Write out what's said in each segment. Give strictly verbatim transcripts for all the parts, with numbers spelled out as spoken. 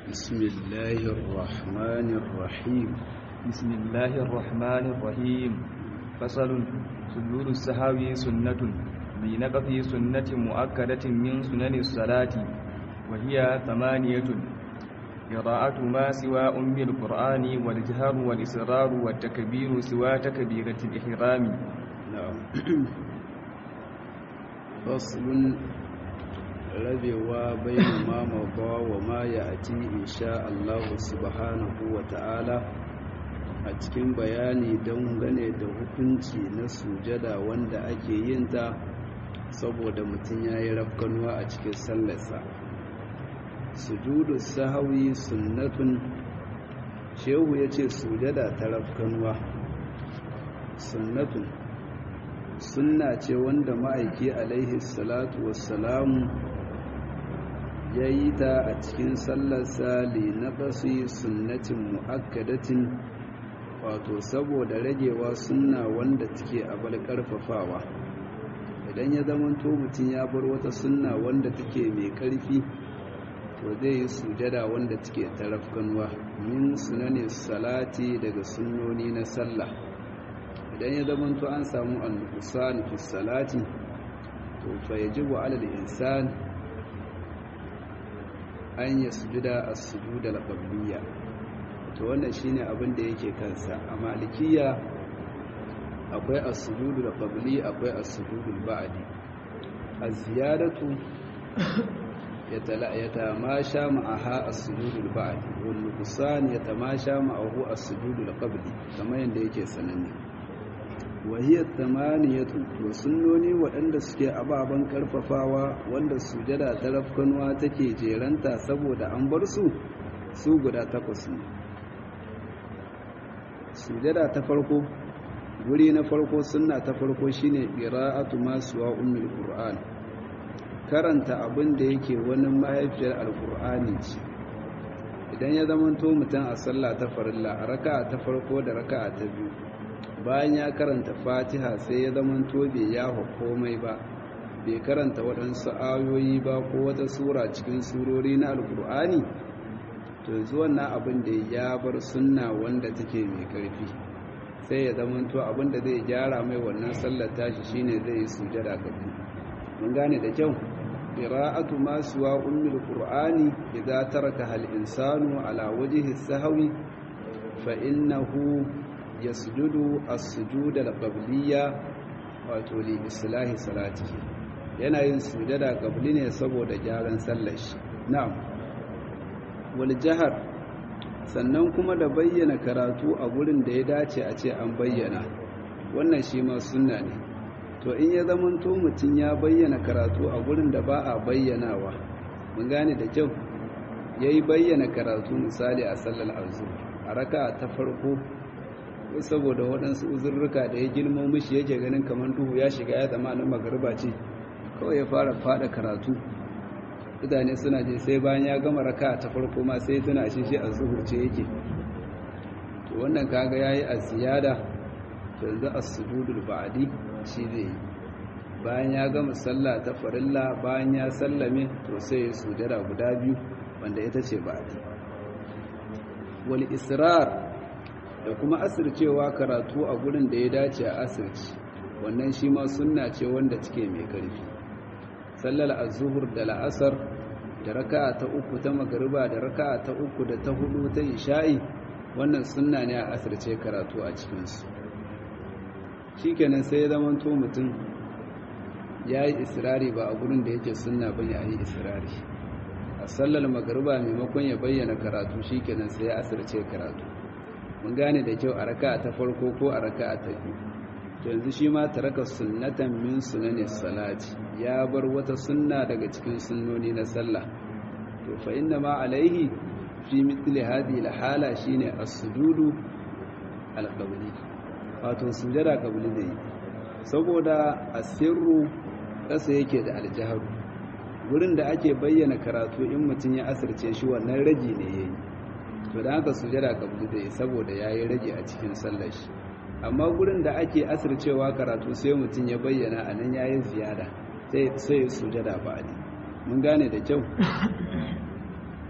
بسم الله الرحمن الرحيم بسم الله الرحمن الرحيم فصل سجود السهو سنة بنقض سنة مؤكدة من سنن الصلاة وهي ثمانية قراءة ما سوى أم القرآن والجهر والإسرار والتكبير سوى تكبيرة الإحرام. نعم. فصل rabewa bai ma maza wa ma ya ati insha Allah subhanahu wa ta'ala a cikin bayani don gane da hukunci na sujada wanda ake yin ta saboda mutum ya yi rafkanuwa a cikin sallarsa. Sujudu sahawi sunnatun, shehu ya ce sujada ta rafkanuwa sunnatun sunna ce wanda ma'aiki alaihi salatu wassalamu ya yi ta a cikin sallarsa li na ƙasi sunnatin mu'akkadatin, wato saboda ragewa sunna wanda take abar ƙarfafawa. Idan ya zamanto mutum ya bar wata sunna wanda take mai ƙarfi, to zai yi sujada wanda take tarafkanwa min sunanin salati daga sunnoni na sallah. Idan ya zamanto an samu al-nuqsan fi salati, to fa yajibu 'ala al-insan an yi sujuda a sujuda al-qabliyya. To wannan shine abin da yake kansa. A malikiya akwai as-sujudu al-qabli, akwai as-sujudu al-ba'di. Az-ziyadatu yatamasha ma'aha as-sujudu al-ba'di, wal nuqsan yatamasha ma'ahu as-sujudu al-qabli, kamar yanda yake sananne. Wahiyar tamaniyatu, to sunnoni waɗanda suke ababen ƙarfafawa wanda sujada ta rafkanuwa take jeranta saboda an bar su su guda takwas ne. Sujada ta farko, guri na farko, sunna ta farko shine qira'atu ma suwa ummul qur'an, karanta abin da yake wani mahaifiyar alqur'ani ce. Idan ya zamanto mutum a sallah ta farilla, a raka'a ta farko da raka'a ta biyu, bayan ya karanta fatiha sai ya zaman tobe ya komai ba, bai karanta waɗansu ayoyi ba ko wata sura cikin surori na alkur'ani, to zuwan na abin da ya bar sunna wanda take mai ƙarfi, sai ya zaman to abin da zai gyara mai wannan sallar tashi shine zai yi sujada gabi. Mun gane da kyau. Qira'atu ma suwa ummul qur'ani idza taraka hal insanu ala wajhi sahwi fa innahu yasjudu as-sujud al-qabliyya, wato li islahi salatihi, yana yin sujada qabli ne saboda gyaran sallar shi. Na'am. Wal jahr, sannan kuma da bayyana karatu a gurin da ya dace a ce an bayyana, wannan shi ma sunna ne. To in ya zamanto mutum ya bayyana karatu a gurin da ba a bayyanawa, mun gane da kyau, yayi bayyana karatu misali a sallar azhar a raka'a ta farko, saboda waɗansu uzurruka da ya girma mishi yake ganin kamar duhu ya shiga ya zama na magariba ce, kawai ya fara fada karatu, mutane suna je sai bayan ya gama raka ta farko ma sai tuna shi shi a zuhur ce yake. To wannan kaga yayi a ziyada, to yanzu as-sujudul ba'di shi zai yi bayan ya gama sallah ta farilla, bayan ya sallame to sai ya sujada guda biyu wanda ita ce ba'di. Wal israr, da kuma asircewa karatu a gurin da ya dace a asirci, wannan shi ma sunna ce wanda take mai karfi. Sallar az-zuhur da la'asar da raka'a ta uku ta magriba da raka'a ta uku da ta hudu ta isha'i, wannan sunna ne a asirce karatu a cikin su. Shikenan sai ya zama to mutum yayi israri ba a gurin da yake sunna bane a yi israri. A sallar magriba maimakon ya bayyana karatu, shikenan sai ya asirce karatu. Mun gane da kyau a raka'a ta farko ko a raka'a ta biyu. To yanzu shi ma taraka sunnatan min sunani salati, ya bar wata sunna daga cikin sunnoni na sallah. To fa inna ma alaihi fi mithli hadhihi alhala shine as-sujudu al-qabli, wato sujada qabli dai, saboda asirru kasa yake da aljaharu. Gurin da ake bayyana karatu in mutum ya asirce shi, wannan raji ne yayi, to da haka sujada kabli da saboda yayi rage a cikin sallar shi. Amma gurin da ake asircewa karatu sai mutum ya bayyana anan yayi ziyada, sai sai sujada ba'di. Mun gane da kyau.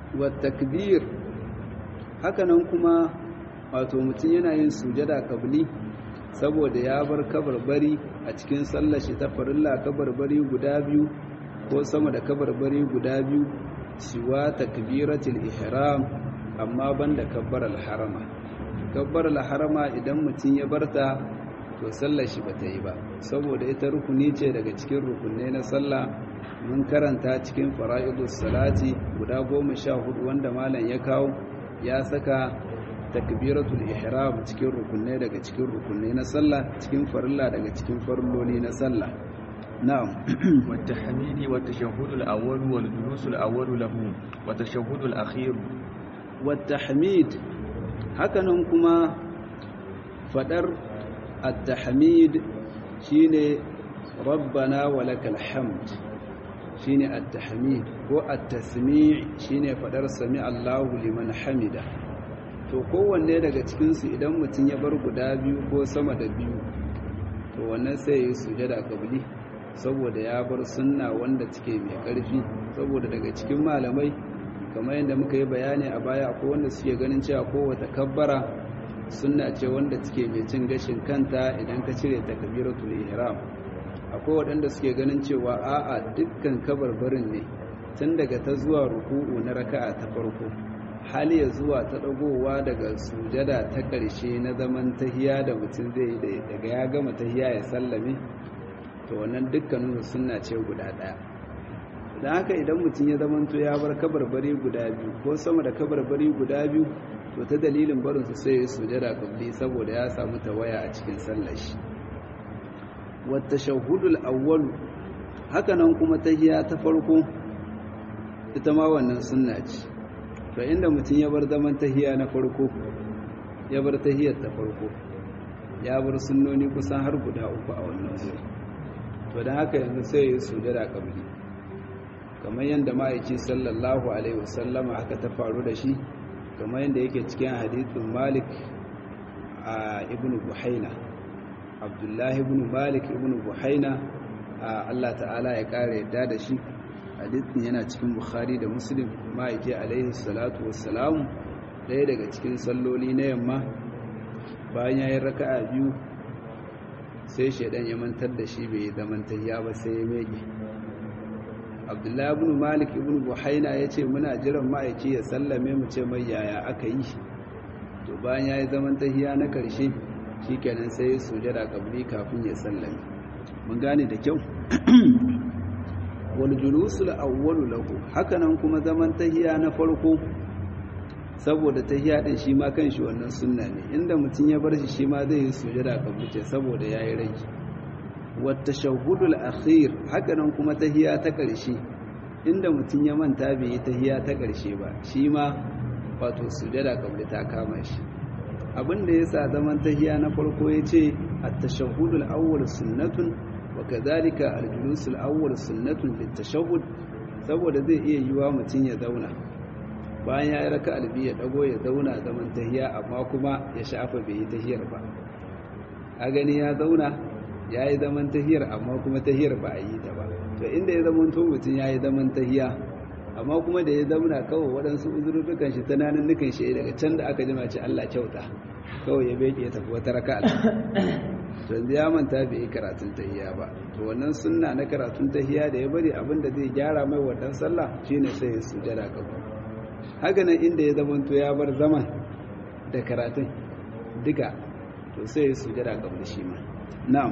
wa takbir hakanan kuma wato mutum yana yin sujada qabli saboda ya bar kabarbari a cikin sallar shi ta farilla kabarbari guda biyu ko sama da kabarbari guda biyu siwa takbiratul ihram amma banda kabbaral harama kabbaral harama idan mutum ya barta to sallar shi bata yi ba saboda ita rukuni ce daga cikin rukunai na sallah mun karanta cikin fara'idus salati guda goma sha hudu wanda malam ya kawo ya saka takbiratul ihram cikin rukunai daga cikin rukunai na sallah cikin farilla daga cikin farilloli na sallah na'am wa tahmidi wa tashahhudul awwal wal julusul awwal lahu wa tashahhudul akhir wa tahmid hakanan kuma fadar at-tahmid shine rabbana wa lakal hamd shine at-tahmid ko at-tasmi' shine fadar sami Allahu liman hamida to kowanne daga cikin su idan mutun ya bar guda biyu ko sama da biyu to wannan sai ya sujada qabli saboda ya bar sunna wanda take mai karfi saboda daga cikin malamai kamar yadda muka yi bayani a baya akwai wanda suke ganin cewa kowace kabbara sunna ce wanda take mai cin gashin kanta idan ka cire takbiratul ihram akwai waɗanda suke ganin cewa a'a dukkan kabarbarin ne tun daga ta zuwa ruku'u na raka'a ta farko hali ya zuwa ta dagowa daga sujada ta ƙarshe na zaman tahiya da mutum zai yi daga ya gama tahiya ya sallame to wannan dukkanin sunna ce guda ɗaya don haka idan mutum ya zamanto ya bar kabarbari guda biyu ko sama da kabarbari guda biyu to ta dalilin barinsu sai ya sujada kabli saboda ya samu tawaya a cikin sallar shi wata shahudul awwalu hakanan kuma tahiya ta farko ita ma wannan sunna ce to inda mutum ya bar zaman tahiya na farko ya bar tahiyar ta farko ya bar sunnoni kusan har guda uku a wannan wuri to don haka yanzu sai ya sujada kabli kamar yadda ma'aiki sallallahu alaihi wasallama haka ta faru da shi kamar yadda yake cikin hadithin malik a ibn buhaina abdullahi ibn malik ibn buhaina Allah ta'ala ya kare yadda da shi hadithin yana cikin bukhari da muslim ma'aiki alaihi salatu wassalamu ɗaya daga cikin salloli na yamma bayan ya yi raka'a biyu sai shaidan ya mantar da shi bai zaman tahiya ba sai ya mege abdullahi ibn malik ibn buhaina ya ce muna jiran ma'aiki ya sallame mu ce mai yaya aka yi to bayan ya yi zaman tahiya na karshe shi kenan sai ya sujada kabli kafin ya sallame mun gane da kyau wal julusul awwalu lahu hakanan kuma zaman tahiya na farko saboda tahiya din shi ma kanshi wannan sunna ne inda mutum ya bar shi shi ma zai yi sujada kabli ce saboda yayi rage wata shahudul akhir hakanan kuma tahiya ta ƙarshe inda mutum ya manta bai yi tahiya ta ƙarshe ba shi ma wato sujada kabli ta kama shi abinda yasa zaman tahiya na farko yace at-tashahhudul awwal sunnatun wa kadhalika al-julusul awwal sunnatun lit-tashahhud saboda zai iya yiwa mutum ya zauna bayan ya yi raka albi ya dago ya zauna zaman tahiya amma kuma ya shafa bai yi tahiyar ba a gani ya zauna ya yi zaman tahiyar amma kuma tahiyar ba a yi ta ba to inda ya zama to mutum ya yi zaman tahiya amma kuma da ya zauna kawai waɗansu uzurrukan shi tananin nukan shi daga can da aka jima ce Allah kyauta kawai ya beke ya tafi wata raka'a to yanzu ya manta bai yi karatun tahiya ba to wannan sunna na karatun tahiya da ya bari abin da zai gyara mai wannan sallah shine sai ya sujada gaba haka nan inda ya zama to ya bar zaman da karatun duka to sai ya sujada gaba shi ma na'am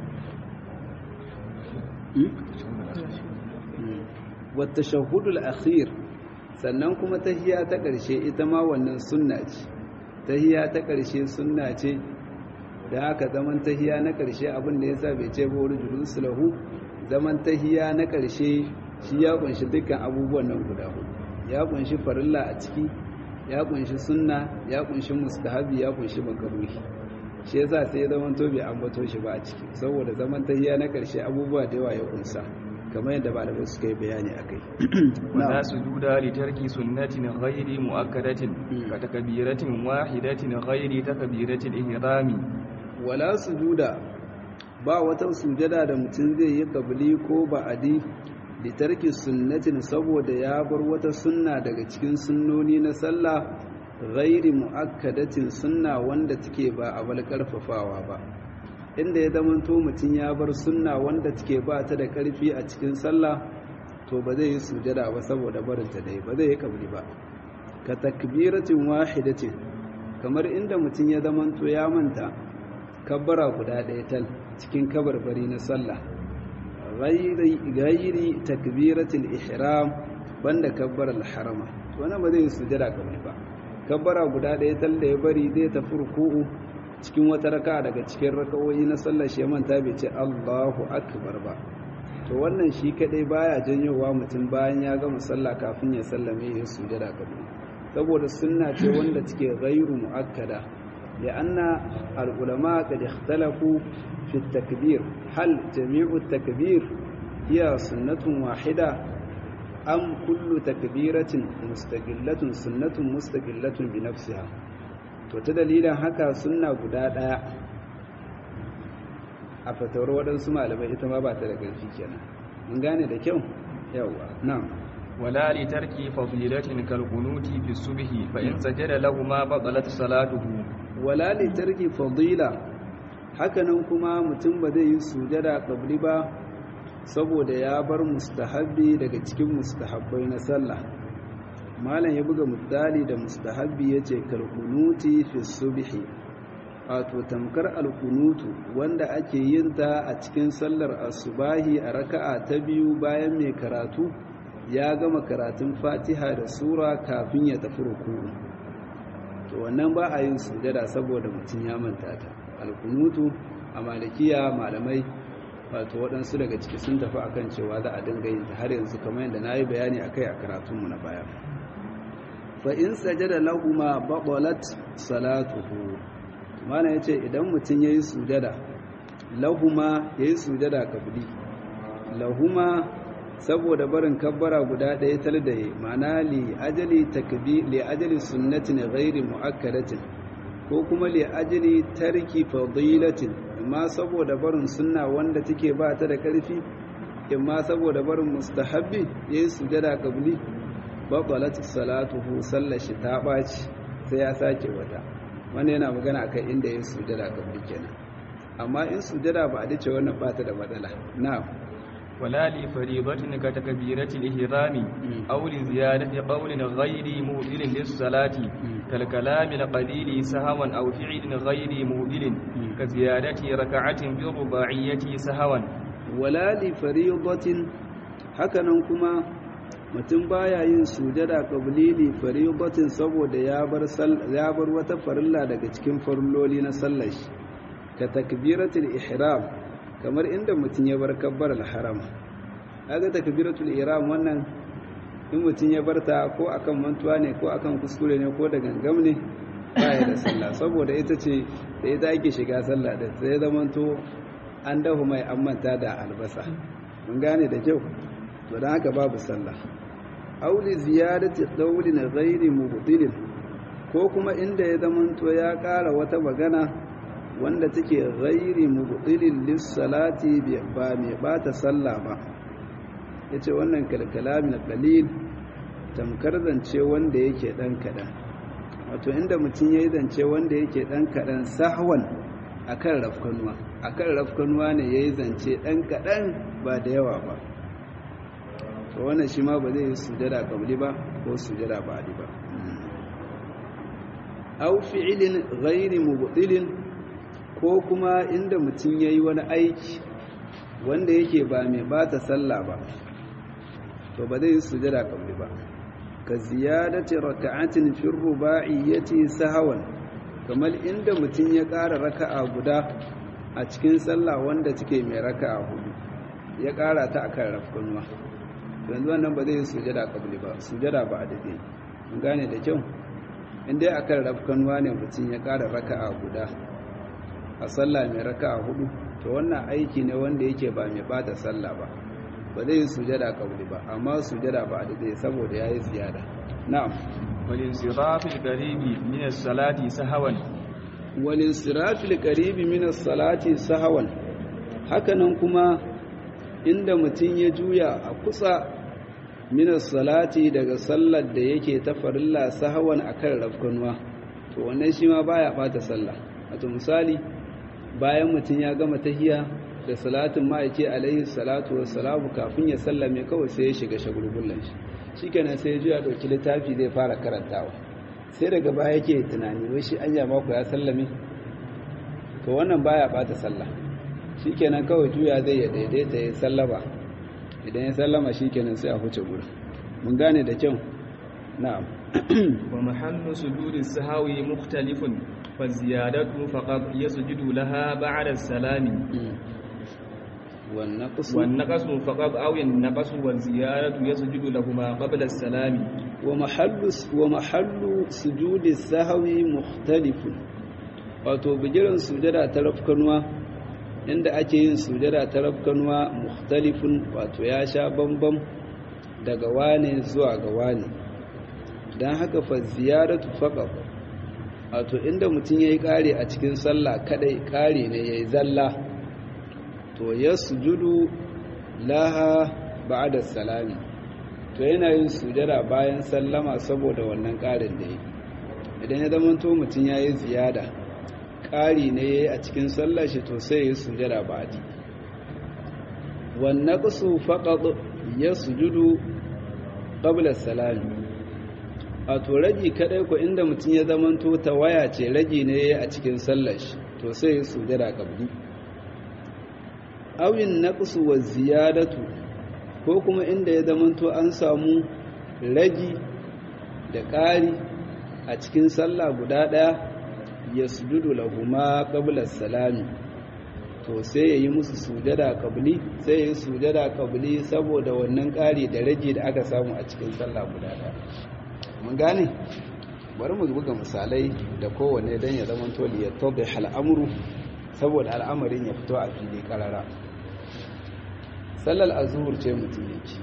wata shahudul akhir sannan kuma tahiya ta ƙarshe ita ma wannan sunna ce tahiya ta ƙarshe sunna ce da haka zaman tahiya na ƙarshe abin da yasa bai ce ba wani julus lahu zaman tahiya na ƙarshe shi ya kunshi dukkan abubuwan nan guda hudu ya kunshi farilla a ciki ya kunshi sunna ya kunshi mustahabi ya kunshi makaruhi shi yasa sai ya zaman to bai ambato shi ba a ciki saboda zaman tahiya na ƙarshe abubuwa da yawa ya kunsa kamar yadda malamai suka yi bayani akai wala sujuda li tarki sunnatin ghairi muakkadatin ka takbiratin wahidatin ghairi takbiratil ihrami wala sujuda ba wata sujada da mutum zai yi kabli ko ba'adi litarki sunnatin saboda ya bar wata sunna daga cikin sunnoni na sallah ghairi muakkadatin sunna wanda take ba a bal karfafawa ba inda ya zamanto mutum ya bar sunna wanda take ba ta da karfi a cikin sallah to ba zai yi sujada ba saboda barinta dai ba zai yi kabli ba ka takbiratin wahidatin kamar inda mutum ya zamanto ya manta kabbara guda ɗaya tal cikin kabarbari na sallah ghairi takbiratul ihram banda kabbaral harama to wannan ba zai sujada kamar ba kabbara guda ɗaya tal da ya bari zai tafi ruku'u cikin wata raka daga cikin raka'o'i na sallar shi manta bai ce Allahu akbar ba to wannan shi kadai baya janyowa mutum bayan ya gama sallah kafin ya sallame ya sujada kamar saboda sunna ce wanda take ghairu muakkada لأن العلماء قد اختلفوا في التكبير هل جميع التكبير هي سنة واحدة أم كل تكبيرة مستقلة سنة مستقلة بنفسها وتدليل هكا سنة قدادا أفتور ودن سمع لما إتما باتلك الفكرة من قاني لكيو يوه نعم ولا لترك فضيلة كالقنوت في الصبح فإن سجد لهما بطلت صلاته wala li tarki fadila hakanan kuma mutum ba zai yi sujada qabli ba saboda ya bar mustahabbi daga cikin mustahabbai na sallah malam ya buga misali da mustahabbi yace kalqunuti fi subhi wato tamkar alqunutu wanda ake yin ta a cikin sallar asubahi a raka'a ta biyu bayan mai karatu ya gama karatun Fatiha da sura kafin ya tafi ruku'u to wannan ba a yin sujada saboda mutum ya manta ta alkunutu a malikiya malamai wato waɗansu daga ciki sun tafi akan cewa za a dinga yin ta har yanzu kamar yadda na yi bayani akai a karatunmu na baya fa in sajada lahuma batalat salatuhu mana yace idan mutum yayi sujada lahuma yayi sujada kabli lahuma saboda barin kabbara guda ɗaya tal da yi ma'ana li ajali takbir li ajali sunnatin ghairi muakkadatin ko kuma li ajali tarki fadilatin amma saboda barin sunna wanda take ba ta da ƙarfi amma saboda barin mustahabbi yayi sujada qabli batalat salatuhu sallashi ta baci sai ya sake wata wannan yana magana akan inda yayi sujada qabli kenan amma in sujada ba a dace wannan ba ta da matsala na'am ولا لفريضة كتكبيرة الإحرام أو لزيادة قول غير مبدل للصلاة كالكلام القليل سهوا أو فعل غير مبدل كزيادة ركعة بالرباعية سهوا ولا لفريضة هكذا كما mutum baya yin sujada qabli li fariidatin saboda ya bar ya bar wata farilla daga cikin farilloli na sallar shi ka takbiratul ihram kamar inda mutum ya bar kabbar al-haram kaga takbiratul ihram wannan in mutum ya barta ko akan mantuwa ne ko akan kuskure ne ko da gangam ne baya da sallah saboda ita ce da ita ake shiga sallah da sai zamanto an dahu mai ammanta da albasa mun gane da kyau to dan haka babu sallah aw li ziyadati qawlin ghairi mubtilin ko kuma inda ya zamanto ya ƙara wata magana wanda take ghairi mubtilin lis-salati ba mai bata sallah ba yace wannan kalkalamin qalil tamkar zance wanda yake dan kadan wato inda mutum yayi zance wanda yake dan kadan sahwan akan rafkanuwa akan rafkanuwa ne yayi zance dan kadan ba da yawa ba to wannan shi ma ba zai yi sujada qabli ba ko sujada ba'di ba aw fi'lin ghairi mubtilin ko kuma inda mutum ya yi wani aiki wanda yake ba mai bata sallah ba to ba zai yi sujada kabli ba ka ziyadati raka'atin fi ruba'iyyati sahawan kamar inda mutum ya ƙara raka'a guda a cikin sallah wanda take mai raka'a hudu ya ƙara ta akan rafkanuwa yanzu wannan ba zai yi sujada kabli ba sujada ba a dade mun gane da kyau inda akan rafkanuwa ne mutum ya ƙara raka'a guda a sallah mai raka'a hudu to wannan aiki ne wanda yake ba mai bata sallah ba ba zai sujada kauli ba amma sujada ba da zai saboda yayi ziyada na'am walin sirafil qaribi min as-salati sahawan walin sirafil qaribi min as-salati sahawan hakanan kuma inda mutum ya juya a kusa minas salati daga sallar da yake ta farilla sahawan akan rafkanuwa to wannan shi ma baya bata sallah. wato misali bayan mutum ya gama tahiyya da salatin ma'aiki alaihi salatu wassalamu kafin ya sallame kawai sai ya shiga shagulgullan shi shikenan sai ya juya dauki littafi zai fara karantawa sai daga baya yake tunani wai shi anya mako ya sallame to wannan baya bata sallah shikenan kawai juya zai ya daidaita ya sallama idan ya sallama shikenan sai a huce gurin mun gane da kyau na'am wa mahallu sujudi sahwi mukhtalifun fa ziyadatu faqad yasjudu laha ba'da as-salami wan naqsu wan naqsu faqad aw an naqsu wa ziyadatu yasjudu lahumā qabla as-salami wa mahallu wa mahallu sujudi sahwi mukhtalifun wato bigiran sujada ta rafkanuwa inda ake yin sujada ta rafkanuwa mukhtalifun wato ya sha bambam daga wane zuwa ga wane dan haka fa ziyaratu faqat wato inda mutum yayi kare a cikin sallah kadai kare ne yayi zalla to yasjudu laha ba'da salami to yana yin sujada bayan sallama saboda wannan karin da yake idan ya zama to mutum yayi ziyada ƙari ne a cikin sallar shi to sai ya sujada ba'di wan naqsu faqad yasjudu qabla salami a to raji kadai ko inda mutum ya zamanto tawaya ce raji ne a cikin sallar shi to sai ya sujada qabli awin naqsu wa ziyadatu ko kuma inda ya zamanto an samu raji da ƙari a cikin sallah guda ɗaya yasjudu lahuma qabla salami to sai yayi musu sujada qabli sai yayi sujada qabli saboda wannan ƙari da rage da aka samu a cikin sallah guda ɗaya mun gane bari mu buga misalai da kowanne dan ya zama to li yatadih al'amru saboda al'amarin ya fito a fili karara sallal azhur ce mutum yake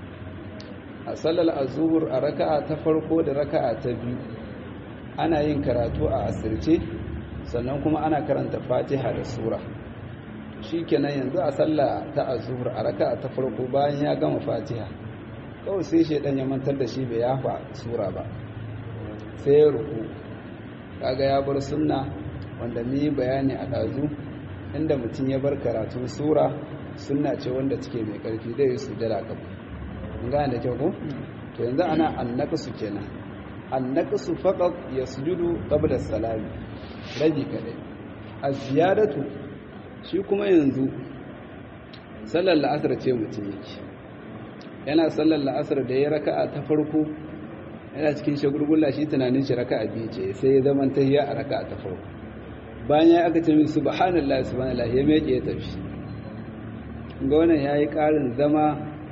a sallal azhur a raka'a ta farko da raka'a ta biyu ana yin karatu a asirce sannan kuma ana karanta fatiha da sura shikenan yanzu a sallah ta azhur a raka'a ta farko bayan ya gama fatiha kawai sai shedan ya mantar da shi bai yafa sura ba sai ya ruku kaga ya bar sunna wanda ni bayani a dazu inda mutum ya bar karatu sura sunna ce wanda take mai karfi dai su jira gaba mun ga da kyau ko to yanzu ana annaqsu kenan annaqsu faqat yasjudu qabla as-salami raji kadai az-ziyadatu shi kuma yanzu sallar la'asar ce mutum yake yana sallar la'asar da ya raka'a ta farko yana cikin shagulgulla shi tunanin shi raka'a biyu ce sai ya zama tahiyya a raka'a ta farko bayan ya aka ce min subhanallahi subhanallahi ya meke ya tafi ga wannan yayi karin zama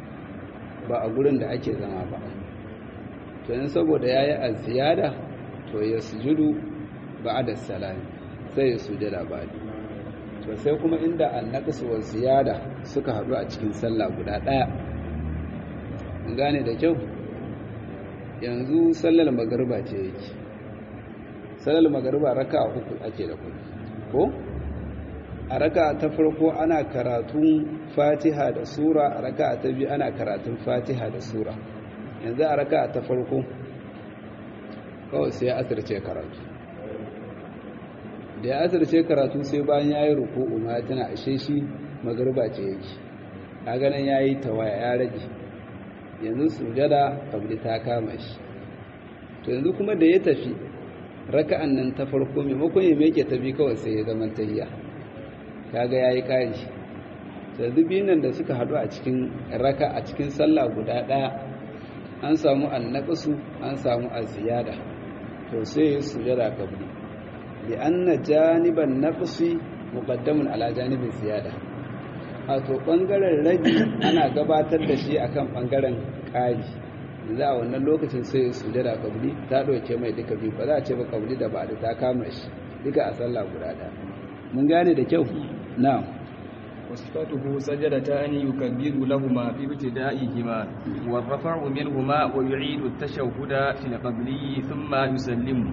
ba a gurin da ake zama ba to yan saboda yayi az-ziyada to ya sujudu ba'da salami sai ya sujada ba'di to sai kuma inda an-naqsu wa ziyada suka hadu a cikin sallah guda daya gane da kyau yanzu sallar magariba ce yake sallar magariba raka'a uku ake da kuma ko a raka'a ta farko ana karatun fatiha da sura a raka'a ta biyu ana karatun fatiha da sura yanzu a raka'a ta farko kawai sai ya asirce karatu da ya asirce karatu sai bayan ya yi ruku'u ma tana ashe shi magariba ce yake a ganin ya yi tawaya ya rage yanzu sujada kabli ta kama shi to yanzu kuma da ya tafi raka'an nan ta farko maimakon ya meke tafi kawai sai ya zama tahiyya kaga yayi kari to yanzu biyun nan da suka hadu a cikin raka a cikin sallah guda daya an samu annaqsu an samu aziyada to sai ya sujada kabli li anna janiban naqsi muqaddamun ala janibin ziyada a to ɓangaren ragi ana gabatar da shi akan ɓangaren ƙari za a wannan lokacin sai su jada kabli ta ɗauke mai duka biyu ba za a ce ba kabli da ba da ta kama shi duka a sallah guda ɗaya mun gane da kyau na wasifatuhu sajadatani yukabbiru lahumā fi ibtidā'ihimā wa rafa'u minhumā wa yu'idu at-tashahhuda fil qabli thumma yusallimu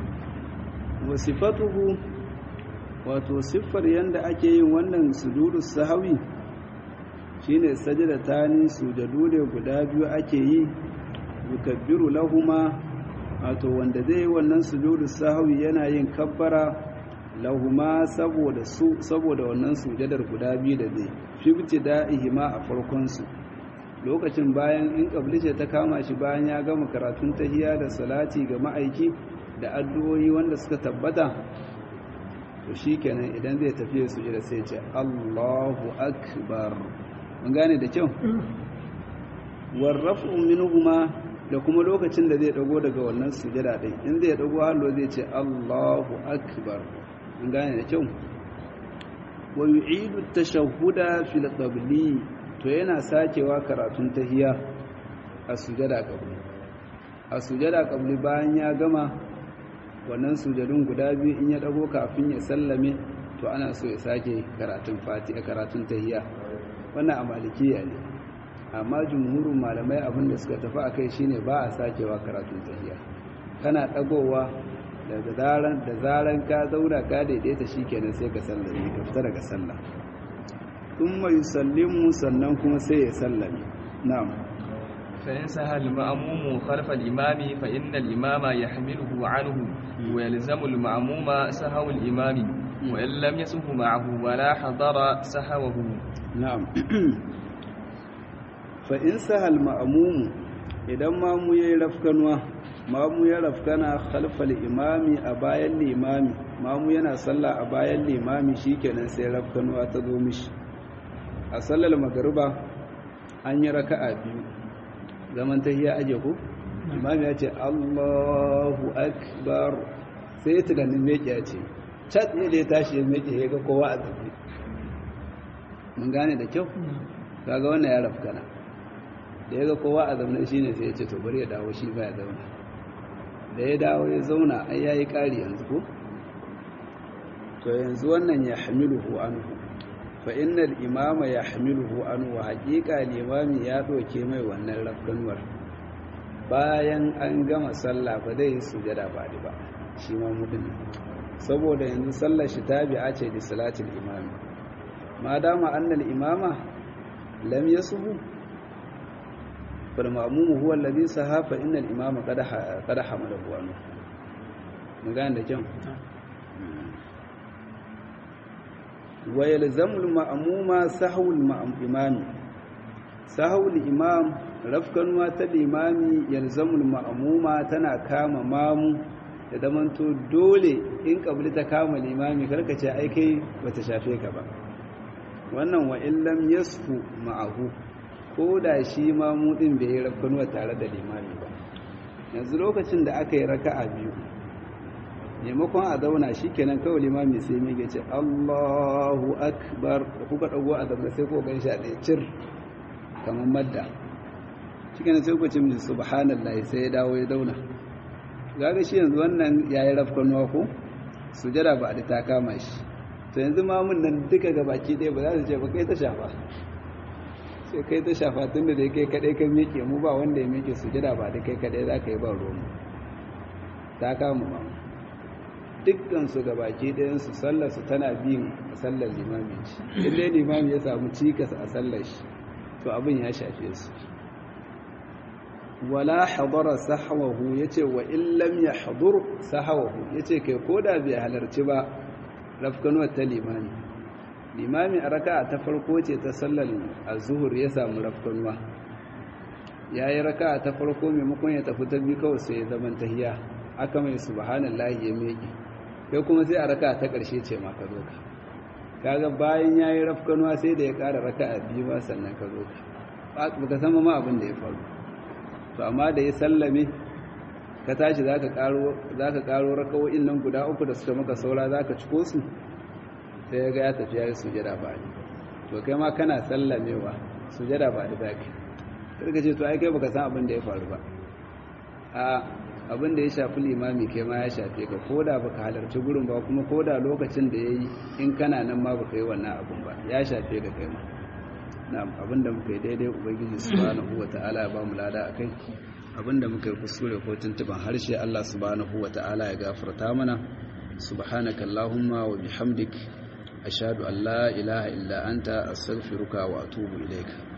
wasifatuhu wato siffar yanda ake yin wannan sujudu sahwi shine sajadatani sujadu ne guda biyu ake yi yukabbiru lahuma wato wanda zai yi wannan sujudu sahwi yana yin kabbara lahuma saboda su saboda wannan sujadar guda biyu da zai fi ibtida'ihima a farkon su lokacin bayan in kabli ce ta kama shi bayan ya gama karatun tahiyya da salati ga ma'aiki da addu'o'i wanda suka tabbata to shikenan idan zai tafi sujada sai ce Allahu akbar mun gane da kyau warrafu minhuma da kuma lokacin da zai dago daga wannan sujada din in zai dago hallo zai ce Allahu akbar mun gane da kyau wa yu'idu at-tashahhuda fil qabli to yana sakewa karatun tahiyya a sujada qabli a sujada qabli bayan ya gama wannan sujadun guda biyu in ya dago kafin ya sallame to ana so ya sake karatun fatiha karatun tahiyya wannan a malikiya ne amma jumhurin malamai abinda suka tafi akai shine ba a sakewa karatun tahiyya kana dagowa daga zaran da zaran ka zauna ka daidaita shikenan sai ka sallame ka fita daga sallah thumma yusallimu sannan kuma sai ya sallame na'am fa in sahal ma'mumu khalfa al-imami fa inna al-imama yahmiluhu anhu wa yalzamu al-ma'muma sahaw al-imami wa in lam yasuhu ma'ahu wa la hadara sahawahu na'am fa in sahal ma'mumu idan mamu yayi rafkanwa mamu ya rafkana khalfal imami a bayan limami mamu yana sallah a bayan limami shikenan sai rafkanwa ta zo mishi a sallar magruba an yi raka'a biyu zaman tahiyya aje ko imami ya ce Allahu akbar sai tunanin meke ya ce chat ne da ya tashi ya meke ya ga kowa a zabi mun gane da kyau kaga wannan ya rafkana da ya ga kowa a zaune shine sai ya ce to bari ya dawo shi ba ya zauna da ya dawo ya zauna ai yayi kari yanzu ko to yanzu wannan ya hamiluhu anhu fa innal imama ya hamiluhu anhu haqiqa limami ya doke mai wannan rafkanwar bayan an gama sallah ba zai sujada ba ba shi ma mudin saboda yanzu sallar shi tabi'a ce da salatul imami ma dama annal imama lam yasuhu فالمأموم هو الذي سها فإن الإمام قد قد حمله عنه mun gane da kyau wa yalzamul ma'muma sahwul imami sahwul imam rafkanwa ta limami yalzamul ma'muma tana kama mamu da zamanto dole in kabli ta kama limami karkace ai kai bata shafe ka ba wannan wa illam yasfu ma'ahu ko da shi ma mudin bai yi rafkanuwa tare da limami ba yanzu lokacin da aka yi raka'a biyu maimakon a zauna shi kenan kawai limami sai mai ce Allahu akbar da kuka dago a zauna sai ko gan shi a ɗaya cir kamar madda shi kenan sai ku ce miji subhanallahi sai ya dawo ya zauna gaga shi yanzu wannan ya yi rafkanuwa ko sujada ba da ta kama shi to yanzu mamun nan duka gabaki ɗaya ba za su ce ba kai ta shafa sai kai ta shafa tun da dai kai kadai kan miƙe mu ba wanda ya miƙe sujada ba da kai kadai za ka yi ba ruwan ta kama ba dukkan su ga baki ɗayan su sallar su tana bin sallar limami ce inda limami ya samu cikas a sallar shi to abin ya shafe su wala hadara sahwahu yace wa in lam yahdur sahwahu yace kai koda bai halarci ba rafkanuwar ta limami limami a raka'a ta farko ce ta sallar az-zuhur ya samu rafkanuwa yayi raka'a ta farko maimakon ya tafi ta biyu kawai sai ya zaman tahiyya aka mai subhanallahi ya meke kai kuma sai a raka'a ta ƙarshe ce ma ka zo ka kaga bayan yayi rafkanuwa sai da ya ƙara raka'a biyu ba sannan ka zo ka baka san ma abin da ya faru to amma da ya sallame ka tashi zaka karo zaka karo rakawoyin nan guda uku da suka maka saura zaka ciko su sai ya ga ya tafi yayin sujada ba ni to kai ma kana sallamewa sujada ba da zaka kirka ce to ai kai baka san abin da ya faru ba a abin da ya shafi limami kai ma ya shafe ka koda baka halarci gurin ba kuma koda lokacin da yayi in kana nan ma baka yi wannan abun ba ya shafe ka kai ma na'am abinda muka yi daidai ubangiji subhanahu wataala ya ba mu lada akai abinda muka yi kuskure ko tuntuban harshe Allah subhanahu wataala ya gafarta mana subhanakallahumma wa bihamdik ashhadu an la ilaha illa anta astaghfiruka wa atubu ilaika.